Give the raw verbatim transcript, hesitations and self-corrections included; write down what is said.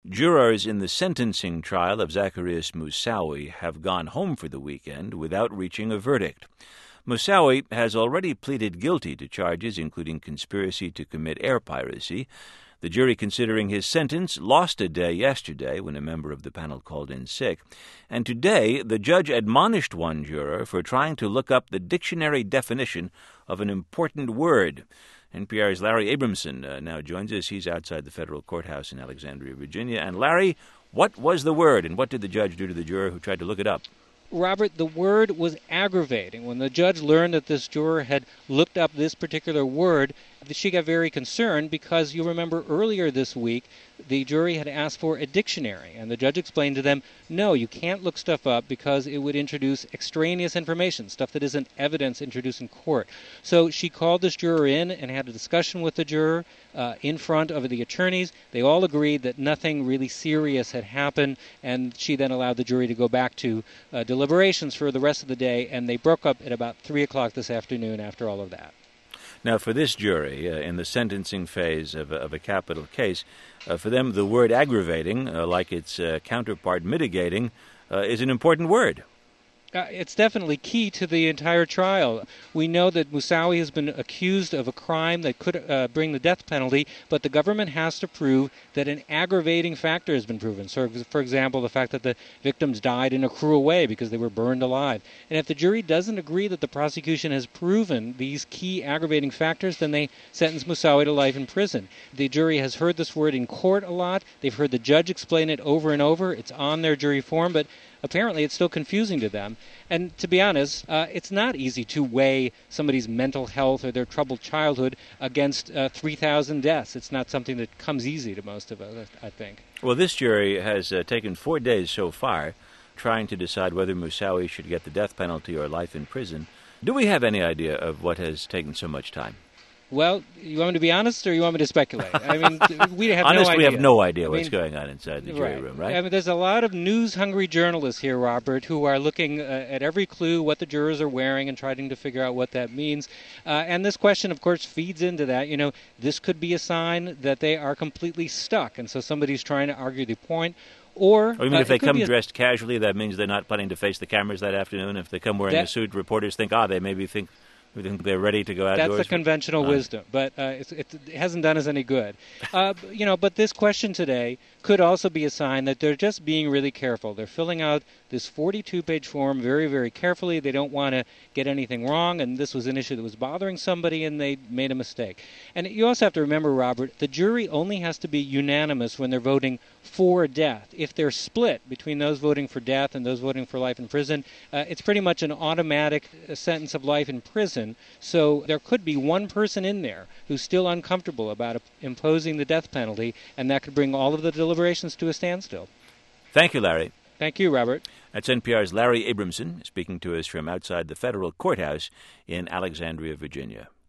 Jurors in the sentencing trial of Zacarias Moussaoui have gone home for the weekend without reaching a verdict. Moussaoui has already pleaded guilty to charges including conspiracy to commit air piracy. The jury, considering his sentence, lost a day yesterday when a member of the panel called in sick. And today, the judge admonished one juror for trying to look up the dictionary definition of an important word. N P R's Larry Abramson uh, now joins us. He's outside the federal courthouse in Alexandria, Virginia. And Larry, what was the word, and what did the judge do to the juror who tried to look it up? Robert, the word was aggravating. When the judge learned that this juror had looked up this particular word, she got very concerned because you remember earlier this week the jury had asked for a dictionary, and the judge explained to them, no, you can't look stuff up because it would introduce extraneous information, stuff that isn't evidence introduced in court. So she called this juror in and had a discussion with the juror uh, in front of the attorneys. They all agreed that nothing really serious had happened, and she then allowed the jury to go back to uh, deliberations for the rest of the day, and they broke up at about three o'clock this afternoon after all of that. Now, for this jury, uh, in the sentencing phase of a, of a capital case, uh, for them the word aggravating, uh, like its uh, counterpart mitigating, uh, is an important word. Uh, it's definitely key to the entire trial. We know that Moussaoui has been accused of a crime that could uh, bring the death penalty, but the government has to prove that an aggravating factor has been proven. So, for example, the fact that the victims died in a cruel way because they were burned alive. And if the jury doesn't agree that the prosecution has proven these key aggravating factors, then they sentence Moussaoui to life in prison. The jury has heard this word in court a lot. They've heard the judge explain it over and over. It's on their jury form, but apparently it's still confusing to them. And to be honest, uh, it's not easy to weigh somebody's mental health or their troubled childhood against uh, three thousand deaths. It's not something that comes easy to most of us, I think. Well, this jury has uh, taken four days so far trying to decide whether Moussaoui should get the death penalty or life in prison. Do we have any idea of what has taken so much time? Well, you want me to be honest, or you want me to speculate? I mean, we have honest, no idea. we have no idea I what's mean, going on inside the jury right. room, right? I mean, there's a lot of news-hungry journalists here, Robert, who are looking uh, at every clue what the jurors are wearing and trying to figure out what that means. Uh, and this question, of course, feeds into that. You know, this could be a sign that they are completely stuck, and so somebody's trying to argue the point. Or, oh, you mean uh, if they come a... dressed casually, that means they're not planning to face the cameras that afternoon? If they come wearing that... a suit, reporters think, ah, they maybe think... We think they're ready to go outdoors? That's the conventional uh, wisdom, but uh, it's, it hasn't done us any good. Uh, you know, but this question today could also be a sign that they're just being really careful. They're filling out this forty-two page form very, very carefully. They don't want to get anything wrong, and this was an issue that was bothering somebody, and they made a mistake. And you also have to remember, Robert, the jury only has to be unanimous when they're voting for death. If they're split between those voting for death and those voting for life in prison, uh, it's pretty much an automatic sentence of life in prison. So there could be one person in there who's still uncomfortable about imposing the death penalty, and that could bring all of the deliberations to a standstill. Thank you, Larry. Thank you, Robert. That's N P R's Larry Abramson speaking to us from outside the federal courthouse in Alexandria, Virginia.